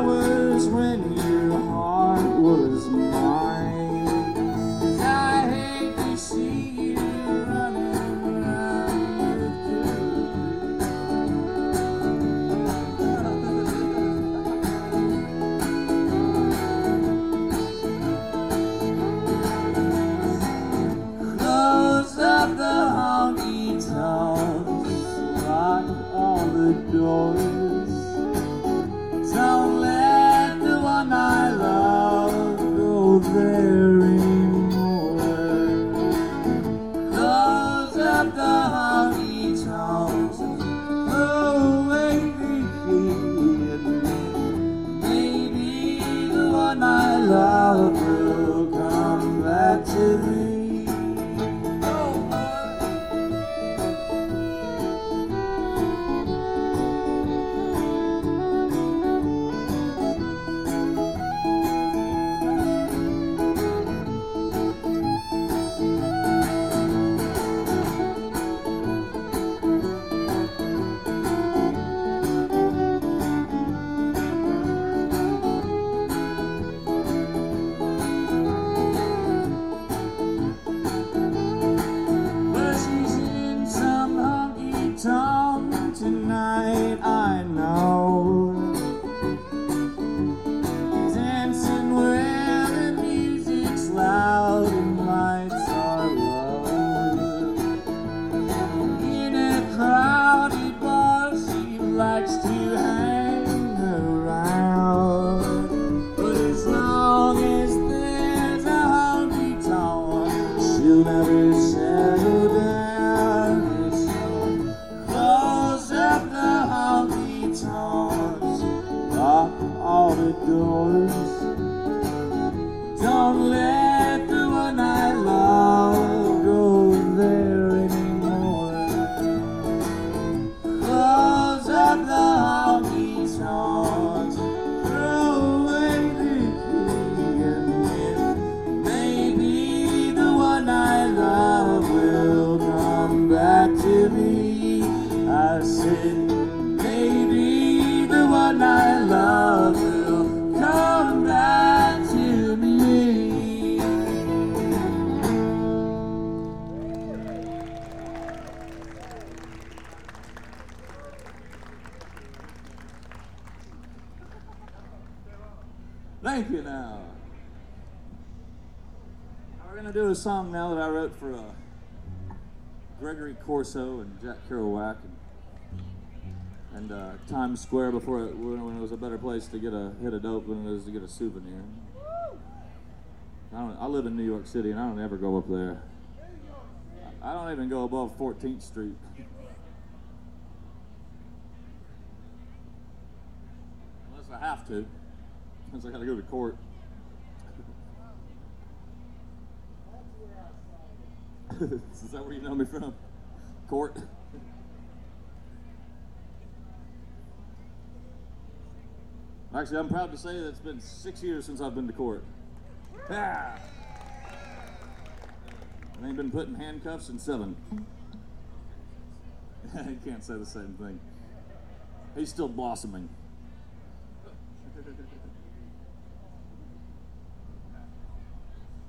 hours when your heart was mine. 'Cause I hate to see you running around with close up the honky-tonks, lock all the doors. Don't let the one I love go there anymore. Close up the honky-tonks, throw away the key, and maybe the one I love will come back to me. Tonight, I know, dancing where the music's loud and lights are low. In a crowded bar, she likes to hang around. But as long as there's a honky-tonk, she'll never settle down. Lock all the doors. Don't let the one I love go there anymore. Close up the honky-tonks, throw away the key, and maybe the one I love will come back to me. I said, maybe the one I love will come back to me. Thank you. Now we're gonna do a song now that I wrote for Gregory Corso and Jack Kerouac and Times Square before when it was a better place to get a hit of dope than it is to get a souvenir. I live in New York City and I don't ever go up there. I don't even go above 14th Street. Unless I have to. Unless I gotta go to court. Is that where you know me from? Court? Actually, I'm proud to say that it's been 6 years since I've been to court. Ah! I ain't been put in handcuffs in 7. You can't say the same thing. He's still blossoming.